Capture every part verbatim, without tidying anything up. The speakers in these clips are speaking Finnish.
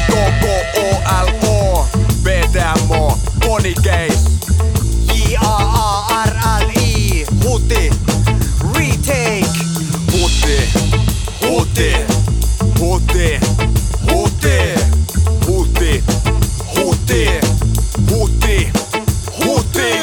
K K O L O B T M O Boni Case J A A R L I Huti Retake Huti Huti Huti Huti Huti Huti Huti Huti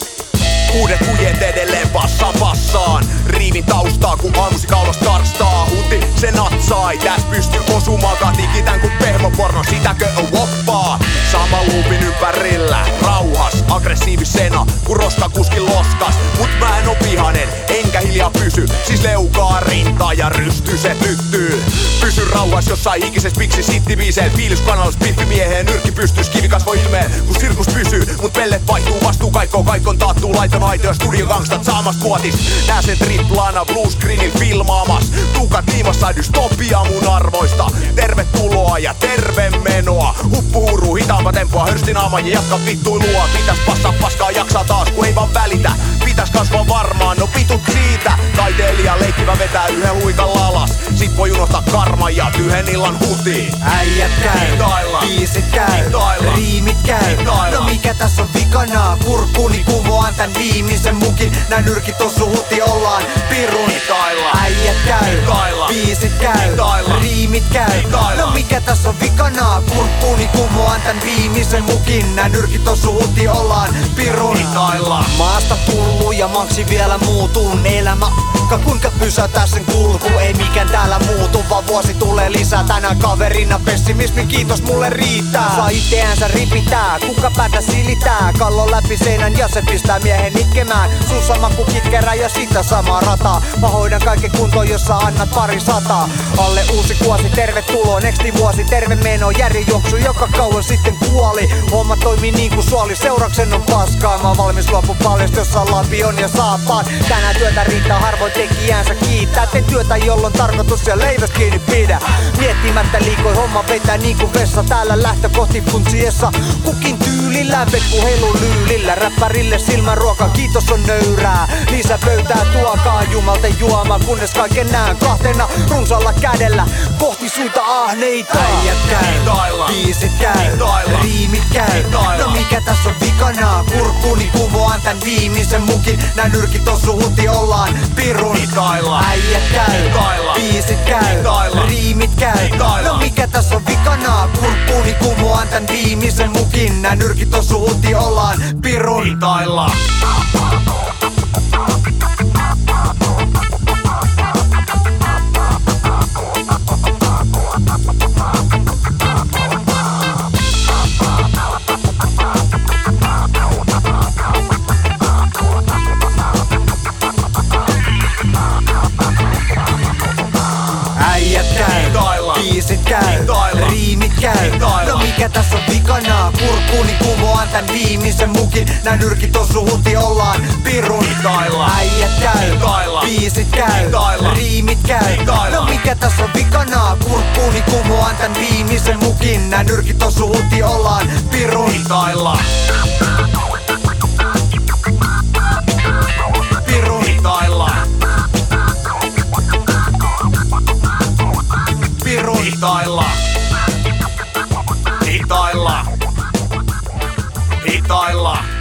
Uudet kujet edelleen passaan passaan. Riimin taustaa kun aamusi kaulas karstaa. Huti se natsai, täs pystyy osumaan. Katikitän kun pehmoporno, sitäkö on woppaa. Sama luupin ympärillä, rauhas, aggressiivisena kun roskakuskin loskas. Mut mä en oo vihanen, enkä hiljaa pysy. Siis leukaa rintaa ja rysty se tyttyy. Pysy rauhas jossain hikisessä piksi sittiviiseen. Fiilis kanalas piffimieheen, nyrkki pystys, kivikasvo ilmeen. Kun sirkus pysyy, mut pellet vaihtuu, vastuu kaikkoon, kaikkon taattuu. Laiton aitoja, studio gangstat saamast vuotis. Nää sen triplana bluescreenil filmaamas. Tuukat liimassa dystopia mun arvoista. Tervetuloa ja terve menoa. Huppuhuruu, hitaampa tempoa, hörstinaama ja jatka vittuilua. Pitäis passaa paskaa, jaksaa taas kun ei vaan välitä. Pitäis kasvaa varmaan, no vitut siitä. Taiteilija leikkivä vetää yhden huikan lalas. Sit voi unohtaa karma ja yhden illan huti. Äijät käy, biisit käy, riimit käy. No mikä tässä on vikana? Kurkkuni kumoan tän viimeisen mukin. Nää nyrkit tossu huti ollaan pirun. Äijät käy, biisit käy, riimit käy. No mikä tässä on vikana? Kurkkuni kumoan tän viimeisen mukin. Nää nyrkit tossu huti ollaan pirun. Maasta tullu ja maksi vielä muutun. Elämä kuinka pysäytää sen kulku. Ei mikään täällä muutu, vaan vuosi tulee lisää. Tänään kaverina pessimismi, kiitos mulle riittää. Saa itseänsä ripitää, kuka päätä silitää. Kallo läpi seinän ja se pistää miehen itkemään. Sun sama ku kitkerä ja sitä samaa rataa. Mä hoidan kaiken kuntoon, jos sä annat pari sataa. Alle uusi kuosi, tervetuloa, nexti vuosi. Terve meno, Järi juoksu, joka kauan sitten kuoli. Homma toimii niin kuin suoli, seurauksen on paskaa. Mä oon valmis luopu paljasta, jos on lapion ja saapaan. Tänään työtä riittää, harvoin tekijänsä kiittää. Teen työtä, jolloin tarkoitus ja leivästä kiinni pidä. Miettimättä liikoi homma vetää niin kuin vessa. Täällä lähtökohti funtsiessa. Kukin tyylillä, vetku heilu lyylillä. Räppärille silmänruoka, kiitos on nöyrää. Lisä pöytää, tuokaa jumalten juoma. Kunnes kaiken näen kahtena runsalla kädellä. Kohti suita ahneita. Äijät käy, biisit käy, riimit käy. No mikä tässä on vikana? Kurkkuni kumoan tän viimeisen mukin. Nää nyrkit tossu huti ollaan pirun. Äijät käy, biisit käy, riimit käy. No mikä tässä on vikana? Kurkkuni kumoan tän viimeisen mukin. Nää nyrkit tossu huti ollaan pirun. Äijät käy, biisit käy, riimit käy. No mikä tässä on vikana? Kurkkuni kumoan tän viimeisen mukin. Nää nyrkit tossu huti ollaan pirun. Äijät käy, biisit käy, riimit käy. No mikä tässä on vikana? Kurkkuni kumoan tän viimeisen mukin. Nää nyrkit tossu huti ollaan pirun. Pirun. Pirun. Hitailla, hitailla, hitailla.